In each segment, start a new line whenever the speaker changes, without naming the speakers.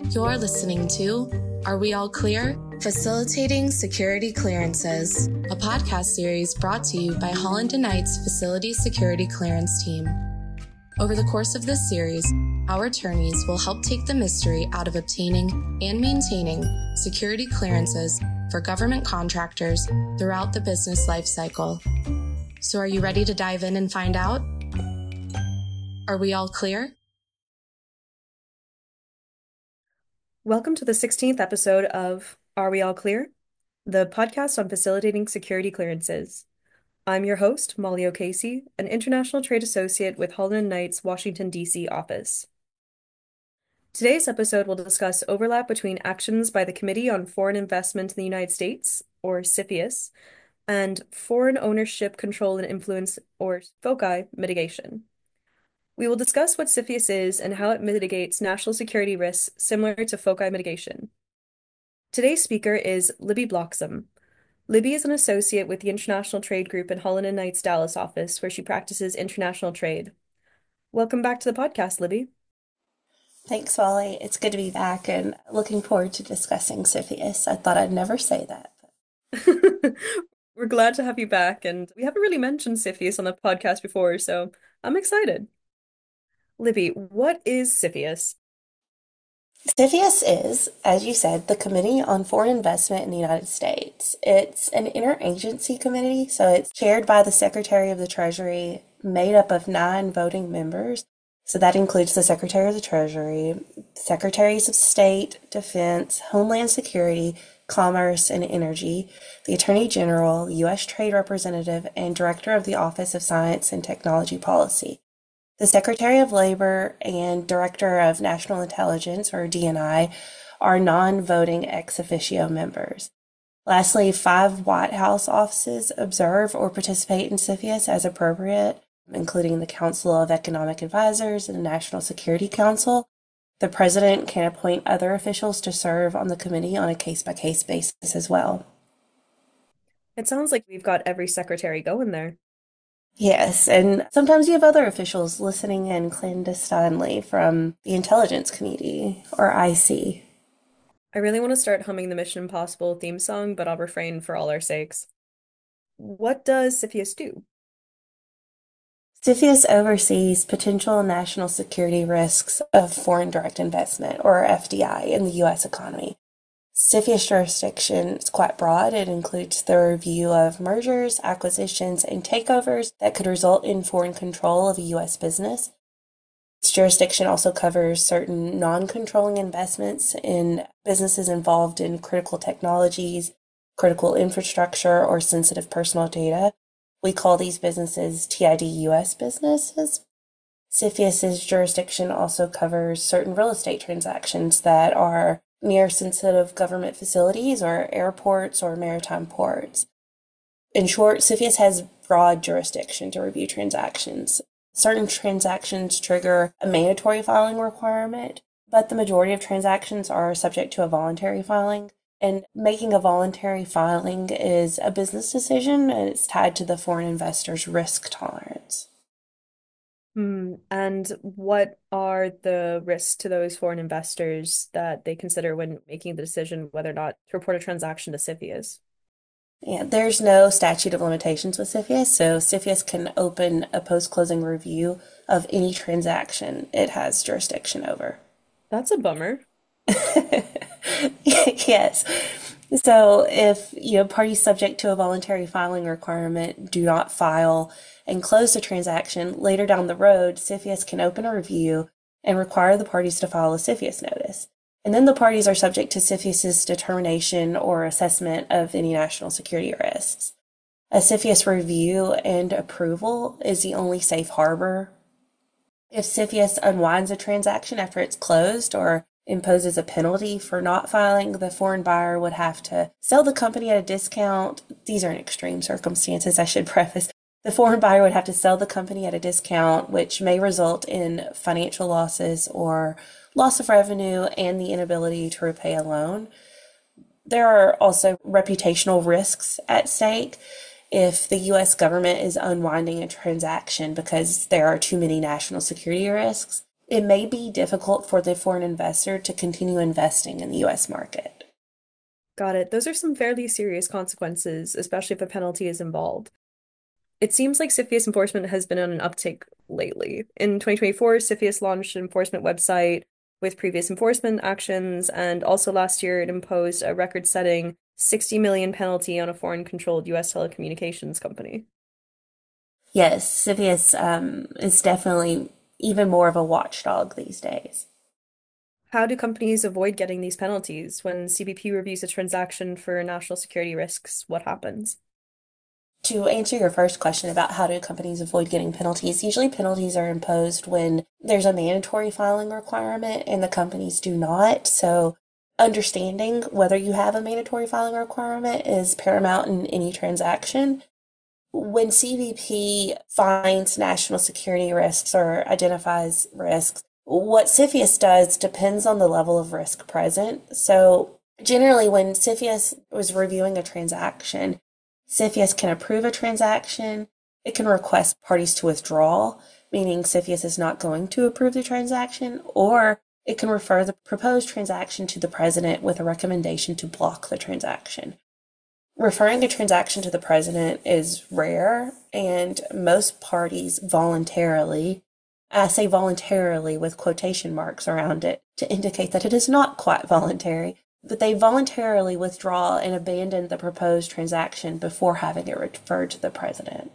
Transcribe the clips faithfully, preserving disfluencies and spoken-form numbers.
You're listening to Are We All Clear? Facilitating Security Clearances, a podcast series brought to you by Holland and Knight's Facility Security Clearance team. Over the course of this series, our attorneys will help take the mystery out of obtaining and maintaining security clearances for government contractors throughout the business life cycle. So are you ready to dive in and find out? Are we all clear?
Welcome to the sixteenth episode of Are We All Clear? The podcast on facilitating security clearances. I'm your host, Molly O'Casey, an international trade associate with Holland and Knight's Washington, D C office. Today's episode will discuss overlap between actions by the Committee on Foreign Investment in the United States, or CFIUS, and foreign ownership control and influence, or FOCI, mitigation. We will discuss what CFIUS is and how it mitigates national security risks similar to FOCI mitigation. Today's speaker is Libby Bloxham. Libby is an associate with the International Trade Group in Holland and Knight's Dallas office, where she practices international trade. Welcome back to the podcast, Libby.
Thanks, Molly. It's good to be back and looking forward to discussing CFIUS. I thought I'd never say that.
But... We're glad to have you back, and we haven't really mentioned CFIUS on the podcast before, so I'm excited. Libby, what is CFIUS?
CFIUS is, as you said, the Committee on Foreign Investment in the United States. It's an interagency committee, so it's chaired by the Secretary of the Treasury, made up of nine voting members. So that includes the Secretary of the Treasury, Secretaries of State, Defense, Homeland Security, Commerce, and Energy, the Attorney General, U S Trade Representative, and Director of the Office of Science and Technology Policy. The Secretary of Labor and Director of National Intelligence, or D N I, are non-voting ex officio members. Lastly, five White House offices observe or participate in CFIUS as appropriate, including the Council of Economic Advisors and the National Security Council. The President can appoint other officials to serve on the committee on a case-by-case basis as well.
It sounds like we've got every secretary going there.
Yes, and sometimes you have other officials listening in clandestinely from the intelligence community, or I C.
I really want to start humming the Mission Impossible theme song, but I'll refrain for all our sakes. What does CFIUS do?
CFIUS oversees potential national security risks of foreign direct investment, or F D I, in the U S economy. CFIUS jurisdiction is quite broad. It includes the review of mergers, acquisitions, and takeovers that could result in foreign control of a U S business. Its jurisdiction also covers certain non-controlling investments in businesses involved in critical technologies, critical infrastructure, or sensitive personal data. We call these businesses T I D U S businesses. CFIUS's jurisdiction also covers certain real estate transactions that are near sensitive government facilities or airports or maritime ports. In short, CFIUS has broad jurisdiction to review transactions. Certain transactions trigger a mandatory filing requirement, but the majority of transactions are subject to a voluntary filing. And making a voluntary filing is a business decision, and it's tied to the foreign investor's risk tolerance.
Hmm. And what are the risks to those foreign investors that they consider when making the decision whether or not to report a transaction to CFIUS?
Yeah, there's no statute of limitations with CFIUS, so CFIUS can open a post-closing review of any transaction it has jurisdiction over.
That's a bummer.
Yes. So if, you know, parties subject to a voluntary filing requirement do not file and close the transaction, later down the road, CFIUS can open a review and require the parties to file a CFIUS notice. And then the parties are subject to CFIUS's determination or assessment of any national security risks. A CFIUS review and approval is the only safe harbor. If CFIUS unwinds a transaction after it's closed or imposes a penalty for not filing, the foreign buyer would have to sell the company at a discount. These are in extreme circumstances, I should preface. The foreign buyer would have to sell the company at a discount, which may result in financial losses or loss of revenue and the inability to repay a loan. There are also reputational risks at stake if the U S government is unwinding a transaction because there are too many national security risks. it may be difficult for the foreign investor to continue investing in the U S market.
Got it. Those are some fairly serious consequences, especially if a penalty is involved. It seems like CFIUS enforcement has been on an uptick lately. In twenty twenty-four, CFIUS launched an enforcement website with previous enforcement actions, and also last year it imposed a record-setting sixty million penalty on a foreign-controlled U S telecommunications company.
Yes, CFIUS um, is definitely even more of a watchdog these days.
How do companies avoid getting these penalties? When C B P reviews a transaction for national security risks, what happens?
To answer your first question about how do companies avoid getting penalties, usually penalties are imposed when there's a mandatory filing requirement and the companies do not. So understanding whether you have a mandatory filing requirement is paramount in any transaction. When C B P finds national security risks or identifies risks, what CFIUS does depends on the level of risk present. So generally, when CFIUS was reviewing a transaction, CFIUS can approve a transaction. It can request parties to withdraw, meaning CFIUS is not going to approve the transaction, or it can refer the proposed transaction to the president with a recommendation to block the transaction. Referring a transaction to the president is rare, and most parties voluntarily, I say voluntarily with quotation marks around it to indicate that it is not quite voluntary, but they voluntarily withdraw and abandon the proposed transaction before having it referred to the president.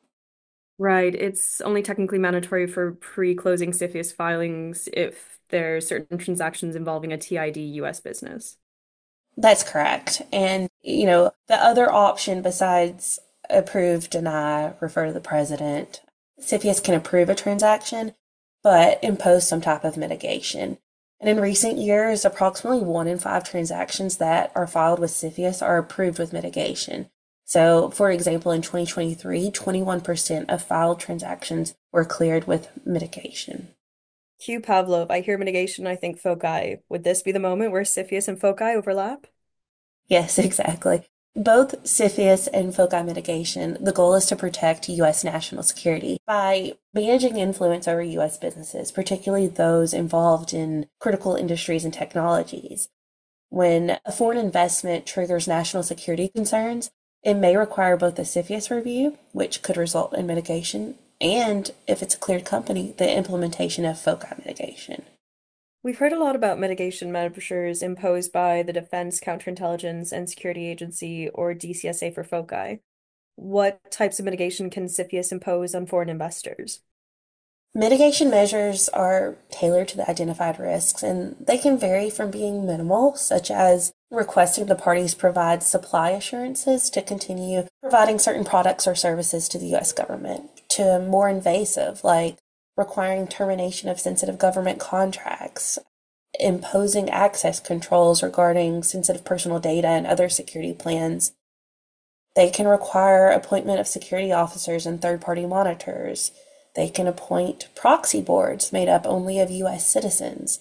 Right. It's only technically mandatory for pre-closing CFIUS filings if there are certain transactions involving a T I D U S business.
That's correct. And, you know, the other option besides approve, deny, refer to the president, CFIUS can approve a transaction, but impose some type of mitigation. And in recent years, approximately one in five transactions that are filed with CFIUS are approved with mitigation. So, for example, in twenty twenty-three, twenty-one percent of filed transactions were cleared with mitigation.
Cue Pavlov, I hear mitigation, I think FOCI. Would this be the moment where CFIUS and FOCI overlap?
Yes, exactly. Both CFIUS and FOCI mitigation, the goal is to protect U S national security by managing influence over U S businesses, particularly those involved in critical industries and technologies. When a foreign investment triggers national security concerns, it may require both a CFIUS review, which could result in mitigation, and if it's a cleared company, the implementation of FOCI mitigation.
We've heard a lot about mitigation measures imposed by the Defense Counterintelligence and Security Agency, or D C S A for FOCI. What types of mitigation can CFIUS impose on foreign investors?
Mitigation measures are tailored to the identified risks, and they can vary from being minimal, such as requesting the parties provide supply assurances to continue providing certain products or services to the U S government, to more invasive, like requiring termination of sensitive government contracts, imposing access controls regarding sensitive personal data and other security plans. They can require appointment of security officers and third-party monitors. They can appoint proxy boards made up only of U S citizens.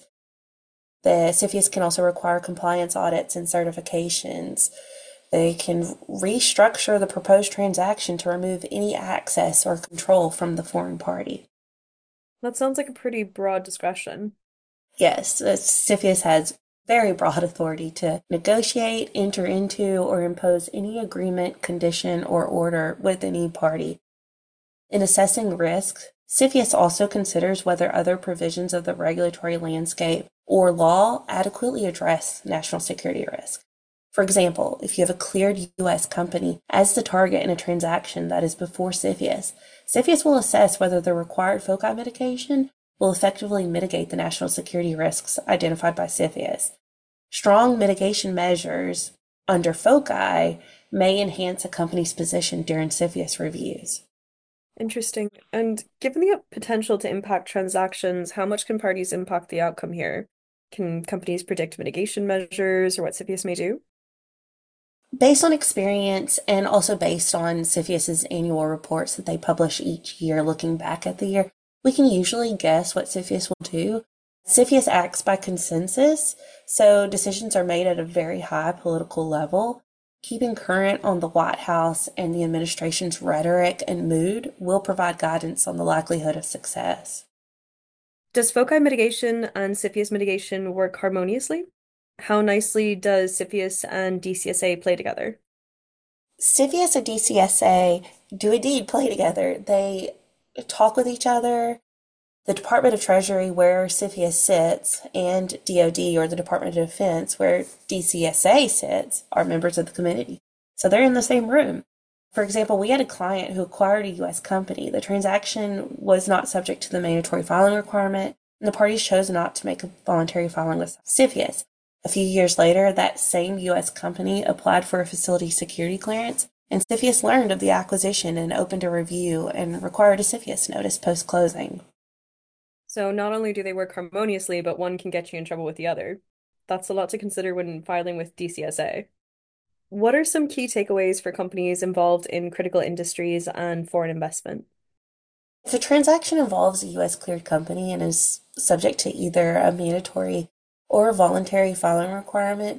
The CFIUS can also require compliance audits and certifications. They can restructure the proposed transaction to remove any access or control from the foreign party.
That sounds like a pretty broad discretion.
Yes, CFIUS has very broad authority to negotiate, enter into, or impose any agreement, condition, or order with any party. In assessing risk, CFIUS also considers whether other provisions of the regulatory landscape or law adequately address national security risk. For example, if you have a cleared U S company as the target in a transaction that is before CFIUS, CFIUS will assess whether the required FOCI mitigation will effectively mitigate the national security risks identified by CFIUS. Strong mitigation measures under FOCI may enhance a company's position during CFIUS reviews.
Interesting. And given the potential to impact transactions, how much can parties impact the outcome here? Can companies predict mitigation measures or what CFIUS may do?
Based on experience and also based on CFIUS's annual reports that they publish each year looking back at the year, we can usually guess what CFIUS will do. CFIUS acts by consensus, so decisions are made at a very high political level. Keeping current on the White House and the administration's rhetoric and mood will provide guidance on the likelihood of success.
Does FOCI mitigation and CFIUS mitigation work harmoniously? How nicely does CFIUS and D C S A play together?
CFIUS and D C S A do indeed play together. They talk with each other. The Department of Treasury, where CFIUS sits, and D O D, or the Department of Defense, where D C S A sits, are members of the committee. So they're in the same room. For example, we had a client who acquired a U S company. The transaction was not subject to the mandatory filing requirement, and the parties chose not to make a voluntary filing with CFIUS. A few years later, that same U S company applied for a facility security clearance, and CFIUS learned of the acquisition and opened a review and required a CFIUS notice post-closing.
So not only do they work harmoniously, but one can get you in trouble with the other. That's a lot to consider when filing with D C S A. What are some key takeaways for companies involved in critical industries and foreign investment?
If a transaction involves a U S cleared company and is subject to either a mandatory or a voluntary filing requirement,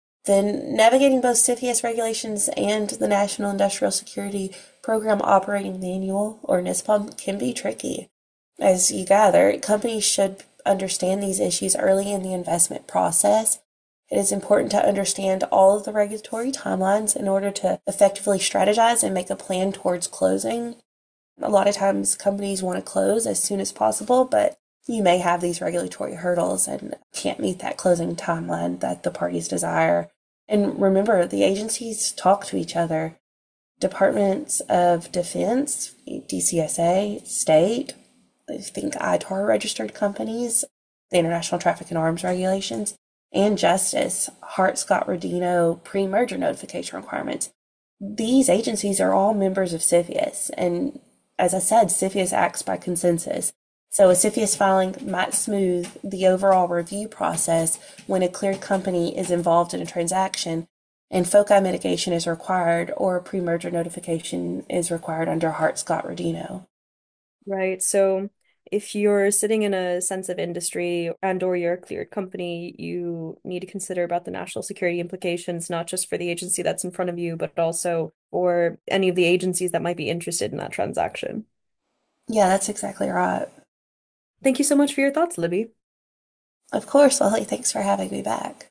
then navigating both CFIUS regulations and the National Industrial Security Program Operating Manual, or NISPOM, can be tricky. As you gather, companies should understand these issues early in the investment process. It is important to understand all of the regulatory timelines in order to effectively strategize and make a plan towards closing. A lot of times companies want to close as soon as possible, but you may have these regulatory hurdles and can't meet that closing timeline that the parties desire. And remember, the agencies talk to each other. Departments of Defense, D C S A, state, I think I T A R registered companies, the International Traffic in Arms Regulations, and Justice, Hart-Scott-Rodino pre-merger notification requirements. These agencies are all members of CFIUS, and as I said, CFIUS acts by consensus. So a CFIUS filing might smooth the overall review process when a cleared company is involved in a transaction and FOCI mitigation is required or a pre-merger notification is required under Hart-Scott-Rodino.
Right. So if you're sitting in a sensitive industry and or you're a cleared company, you need to consider about the national security implications, not just for the agency that's in front of you, but also for any of the agencies that might be interested in that transaction.
Yeah, that's exactly right.
Thank you so much for your thoughts, Libby.
Of course, Lily. Thanks for having me back.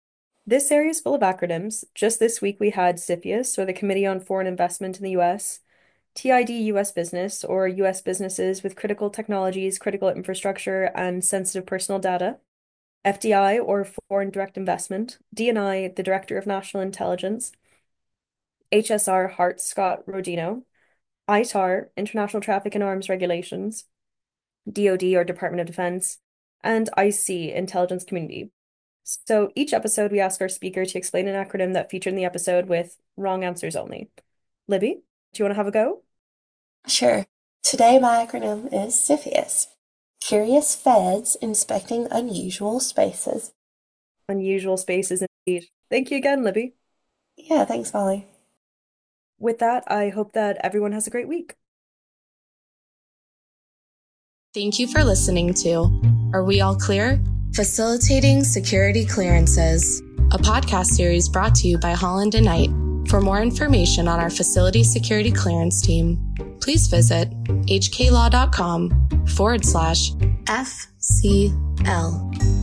This area is full of acronyms. Just this week we had CFIUS, or the Committee on Foreign Investment in the U S, T I D U S Business, or U S businesses with critical technologies, critical infrastructure, and sensitive personal data, F D I, or Foreign Direct Investment, D N I, the Director of National Intelligence, H S R, Hart-Scott-Rodino, I T A R, International Traffic in Arms Regulations, D O D, or Department of Defense, and I C, Intelligence Community. So each episode, we ask our speaker to explain an acronym that featured in the episode with wrong answers only. Libby, do you want to have a go?
Sure. Today, my acronym is CFIUS. Curious Feds Inspecting Unusual Spaces.
Unusual spaces, indeed. Thank you again, Libby.
Yeah, thanks, Molly.
With that, I hope that everyone has a great week.
Thank you for listening to Are We All Clear? Facilitating Security Clearances, a podcast series brought to you by Holland and Knight. For more information on our facility security clearance team, please visit hklaw.com forward slash FCL.